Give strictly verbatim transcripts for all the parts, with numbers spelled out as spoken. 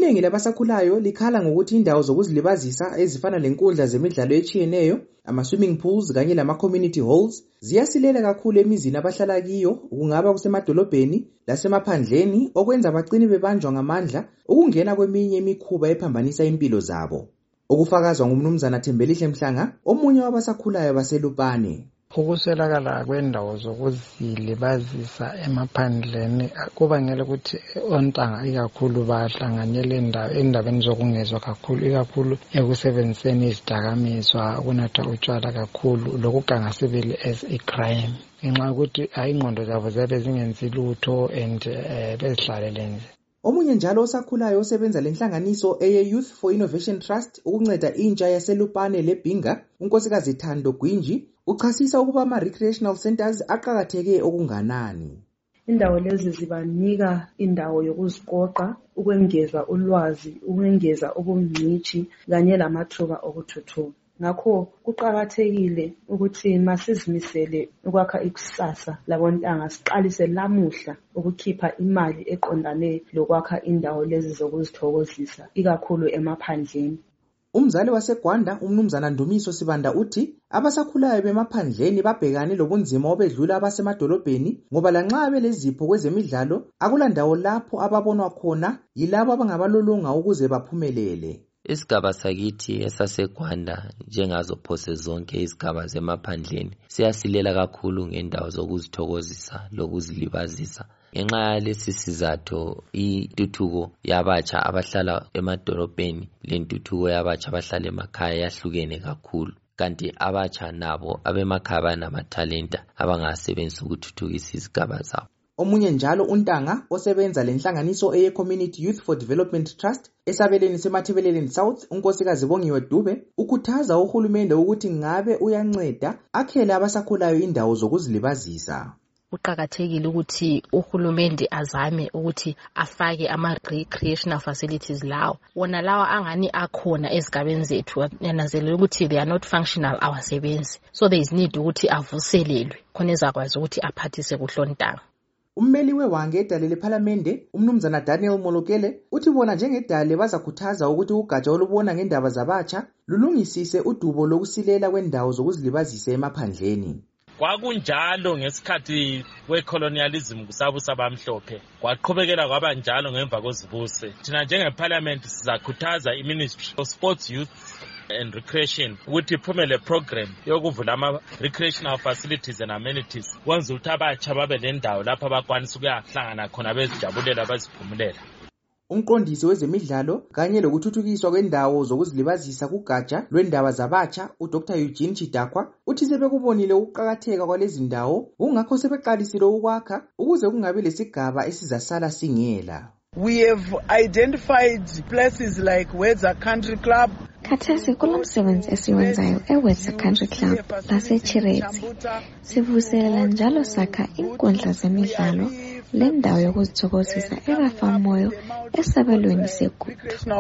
Iningi labasakhulayo likhala ngokuthi indawo zokuzilibazisa ezifana lenkundla zemidlalo echiyeneyo, ama-swimming pools kanye lama-community halls ziyasilela kakhulu emizini abahlala kiyo, kungaba kusemadolobheni lasemaphandleni, okwenza bagcine bebanjwa ngamandla ukungena kweminye imikhuba ephambanisa impilo zabo. Okufakazwa ngumnumzana Thembelihle Mhlanga, omunye wabasakhulayo baseLupane. Ukuswelakala kwendawo zokuzilibazisa emaphandleni kubangela ukuthi ontanga ikakhulu bahlanganyele endabeni zokungezwa kakhulu, ikakhulu ekusebenziseni izidakamizwa, ukunatha utshwala kakhulu, lokugangasibele as a crime. Ngenxa yokuthi ingqondo zabo ziyabe zingenzi lutho and bezihlalele nje. Omunye njalo osakhulayo osebenza lenhlanganiso eye Youth for Innovation Trust ukunceda intsha yaseLupane leBhinga, unkosikazi Thando Gwinji, uchasisa ukuba ama-recreational centers aqakatheke okunganani. Indawo lezi zibanika indawo yokuziqoqa, ukwengeza ulwazi, ukwengeza ubungcitshi kanye lamathuba okuthuthuka. Ngakho kuqakathekile ukuthi masizimisele ukwakha ikusasa labontanga siqalise lamuhla ukukhipha imali eqondane lokwakha indawo lezi zokuzithokozisa ikakhulu emaphandleni. Umzali waseGwanda umnumzana Ndumiso Sibanda uthi abasakhulayo bemaphandleni babhekane lobunzima obedlula abasemadolobheni ngoba lanxa belezipho kwezemidlalo akulandawo lapho ababonwa khona yilabo abangabalolonga ukuze baphumelele. Isigaba sakithi esaseGwanda njengazo phose zonke izigaba zemaphandleni siyasilela kakhulu ngendawo zokuzithokozisa lokuzilibazisa. Ngenxa yalesi sizathu intuthuko yabatsha abahlala emadolobheni lentuthuko yabatsha abahlala emakhaya yahlukene kakhulu. Kanti abatsha nabo abemakhaya banamatalenta abangasebenzisa ukuthuthukisa izigaba zabo. Omunye njalo uNtanga osebenza lenhlanganiso eye Community Youth for Development Trust esabeleni seMathebeleni South, unkosikazi Bongiwe Dube, ukhuthaza uhulumende ukuthi ngabe uyanceda akhele abasakhulayo indawo zokuzilibazisa. Kuqakathekile ukuthi uhulumende azame ukuthi afake ama-recreational facilities lawo. Wona lawa angani akhona ezigabeni zethu yanazelela ukuthi they are not functional awasebenzi. So there is need ukuthi avuselelwe khona ezakwazi ukuthi aphathise kuhlontanga. Ummeli wewange edale lePhalamende, umnumzana Daniel Molokele, uthi bona njengedale bazakhuthaza ukuthi ugatsha olubona ngendaba zabatsha lulungisise udubo lokusilela kwendawo zokuzilibazisa emaphandleni. Kwakunjalo ngesikhathi kwecolonialism kusabusa abamhlophe, kwaqhubekela kwaba njalo ngemva kozibuse. Thina njengeParliament sizakhuthaza iMinistry of Sports, Youth and Recreation ukuthi iphumele program yokuvula ama-recreational facilities and amenities kwenza ukuthi abatsha babe nendawo lapho abakwanisa ukuyahlangana khona bezijabulela baziphumulela. Umqondisi wezemidlalo kanye lokuthuthukiswa kwendawo zokuzilibazisa kugatsha lwendaba zabatsha uDr Eugene Chidakwa uthi sebekubonile ukuqakatheka kwalezi ndawo kungakho sebeqalisile ukwakha ukuze kungabe lesigaba esizasala singela. We have identified places like Wedza Country Club. Khathesi kulomsebenzi esiwenzayo eWedza Country Club laseChiretsi. Sivuselela njalo sakha inkundla zemidlalo lendawo yokuzithokozisa eRafamoyo esabelweni segudu.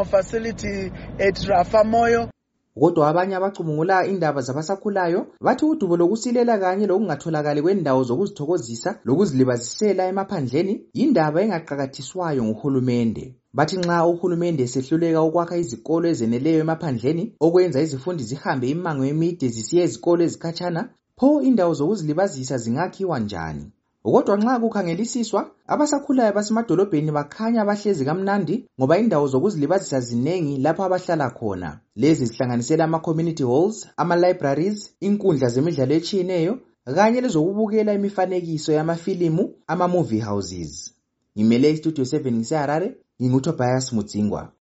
Kodwa abanye abacubungula indaba zabasakhulayo bathi udubo lokusilela kanye lokungatholakali kwendawo zokuzithokozisa lokuzilibazisela emaphandleni yindaba engaqakathiswayo nguhulumende. Bathi nxa uhulumende esehluleka ukwakha izikolo ezeneleyo emaphandleni okwenza izifundi zihambe imango emide zisiya ezikolo ezikhatshana, pho indawo zokuzilibazisa zingakhiwa njani? Kodwa nxa kukhangelisiswa abasakhulayo basemadolobheni bakhanya bahlezi kamnandi ngoba indawo zokuzilibazisa zinengi lapho abahlala khona. Lezi zihlanganisela ama-community halls, ama-libraries, inkundla zemidlalo echiyeneyo kanye lezokubukela imifanekiso yamafilimu, ama-movie houses. Ngimele iStudio seven ngiseHarare, nginguTobias Mudzingwa.